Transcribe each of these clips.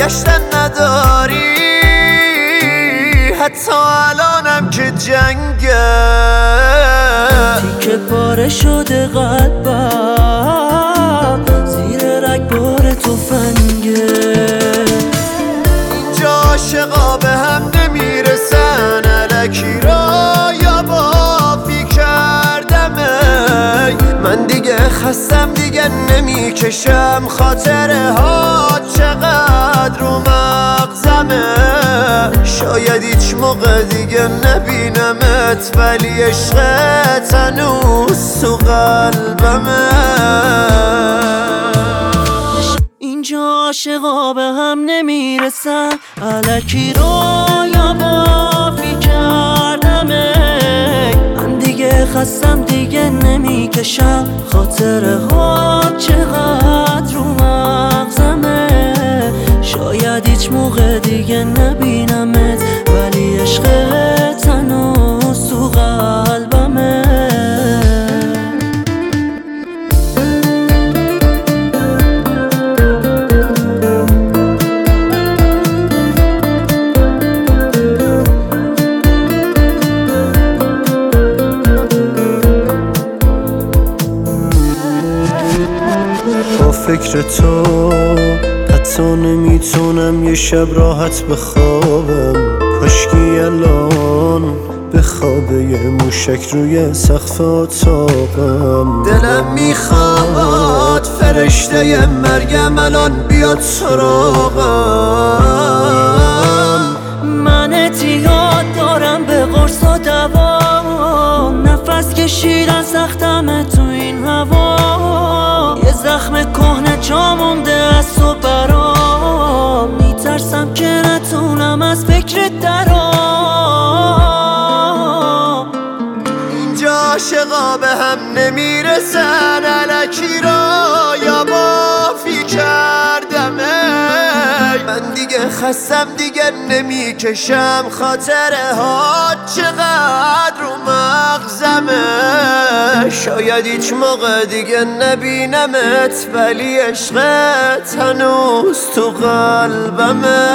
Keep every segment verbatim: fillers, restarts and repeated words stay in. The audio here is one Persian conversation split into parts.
برگشتن نداری، حتی الانم که جنگه. تیکه پاره شده قلبم، زیر رگبار تفنگه. اینجا عاشقا به هم نمیرسن، الکی را یا بافی کردمه. من دیگه خستم دیگه نمیکشم، خاطره ها چقدر رو مغزمه. شاید هیچ موقع دیگه نبینمت، ولی عشقت هنوز تو قلبمه. اینجا عاشقا به هم نمیرسن، الکی رو یا بافی کردمه. من دیگه خستم دیگه نمیکشم، خاطره ها چقدر رو مغزمه. شاید هیچ موقع دیگه نبینمت، ولی عشقت هنوز تو قلبمه. با فکر تو حتی نمیتونم یه شب راحت بخوابم. کاشکی الان به خواب یه موشک روی سقف اتاقم. دلم میخواد فرشته مرگم الان بیاد سراغم. من اعتیاد دارم به قرص و دوا، نفس کشیدن سختمه تو این هوا. یه زخم کهنه جا مونده از تو برام، میترسم که نتونم از فکرت درام. اینجا عاشقا به هم نمیرسن، الکی را یا بافی کردمه. من دیگه خستم دیگه نمیکشم، خاطره ها چقدر رو مغزمه. شاید هیچ موقع دیگه نبینمت، ولی عشقت هنوز تو قلبمه.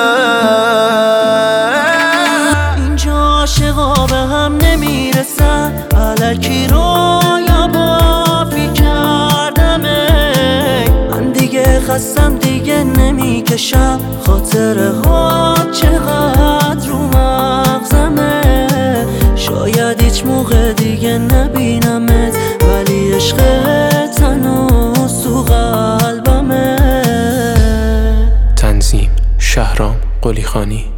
اینجا عاشقا به هم نمیرسن، الکی رو یا بافی کردمه. من دیگه خستم دیگه نمیکشم، خاطره ها چقدر رو مغزمه. شاید هیچ موقع دیگه نبینمت، ولی عشقت هنوز تو قلبمه. تنظیم شهرام قلیخانی.